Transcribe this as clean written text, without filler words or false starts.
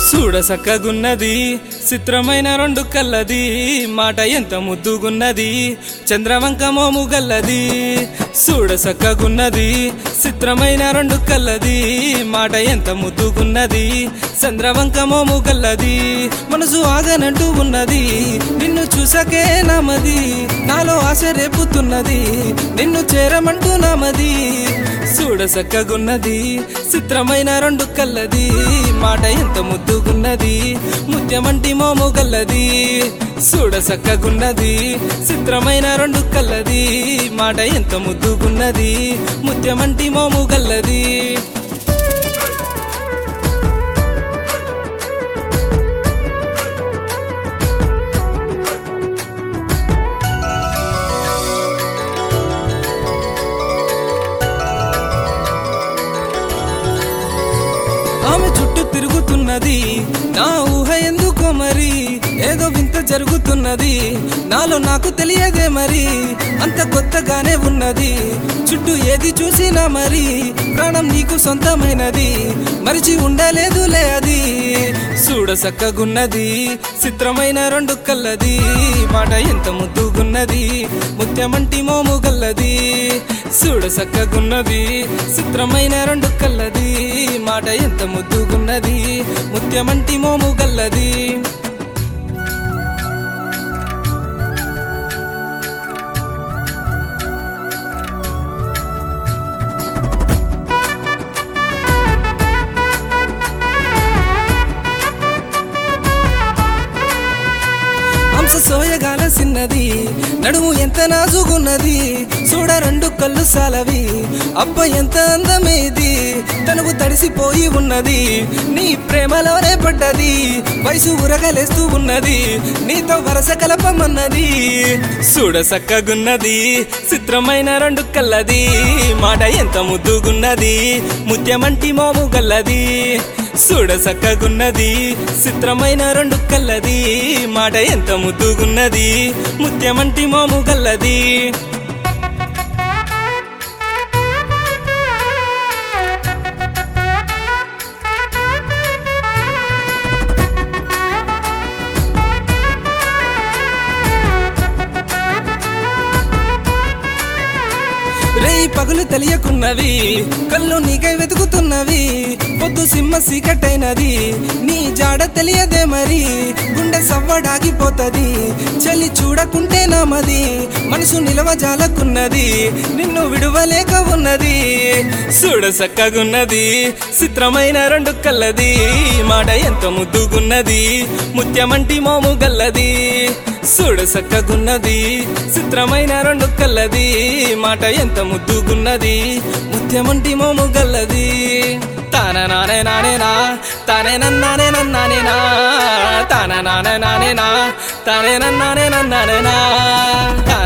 చూడ సక్కగున్నది చిత్రమైన రెండు కళ్ళది మాట ఎంత ముద్దుగున్నది చంద్రవంక మోము గల్లది చూడ సక్కగున్నది చిత్రమైన రెండు కళ్ళది మాట ఎంత ముద్దుగున్నది చంద్రవంక మోము గల్లది మనసు ఆగనంటూ ఉన్నది నిన్ను చూసకే నామది నాలో ఆశ రేపుతున్నది నిన్ను చేరమంటూ నామది చూడ సక్కగున్నది చిత్రమైన రెండు కళ్ళది మాట ఎంత ముద్దుగున్నది ముత్యమంటి మోము గల్లది చూడ సక్కగున్నది చిత్రమైన రెండు కళ్ళది మాట ఎంత ముద్దుగున్నది ముత్యమంటి మోము గల్లది ఆమె చుట్టూ తిరుగుతున్నది నా ఊహ ఎందుకో మరి ఏదో వింత జరుగుతున్నది నాలో నాకు తెలియదే మరి అంత కొత్తగానే ఉన్నది చుట్టూ ఏది చూసినా మరి ప్రాణం నీకు సొంతమైనది మరిచి ఉండలేదులే అది చూడ సక్కగున్నది చిత్రమైన రెండు కళ్ళది మాట ఎంత ముద్దుగున్నది ముత్యమంటి మోము గల్లది చూడ సక్కగున్నది చిత్రమైన రెండు కళ్ళది మాట ఎంత ముద్దుగున్నది ముత్యమంటి మోము గల్లది సోయగాల సిన్నది నడుము ఎంత నాజుగున్నది చూడ రెండు కళ్ళు సాలవి అబ్బ ఎంత అందమేది తనువు తడిసిపోయి ఉన్నది నీ ప్రేమలోనే పడ్డది వయసు ఉరగలేస్తూ ఉన్నది నీతో వరస కలపమన్నది చూడ సక్కగున్నది చిత్రమైన రెండు కళ్ళది మాట ఎంత ముద్దుగున్నది ముత్యమంటి మోము గల్లది చూడ సక్కగున్నది చిత్రమైన రెండు కళ్ళది మాట ఎంత ముద్దుగున్నది ముత్యమంటి మోము గల్లది రేయి పగులు తెలియకున్నవి కళ్ళు నీకై వెతుకుతున్నవి పొద్దు సింహ సీకటైనది నీ జాడ తెలియదే మరి గుండె సవ్వడాగిపోతది చలి చూడకుంటే నామది మనసు నిలవజాలకున్నది నిన్ను విడువలేక ఉన్నది చూడ సక్కగున్నది చిత్రమైన రెండు కళ్ళది మాట ఎంత ముద్దుగున్నది ముత్యమంటి మోము గల్లది చూడ సక్కగున్నది చిత్రమైన రెండు కళ్ళది మాట ఎంత ముద్దుగున్నది ముత్యమంటి మోము గల్లది తాన నానే నానేనా తానే నన్నానే నన్నానేనా తాన నానే నానేనా తానే నన్నానే నన్నానేనా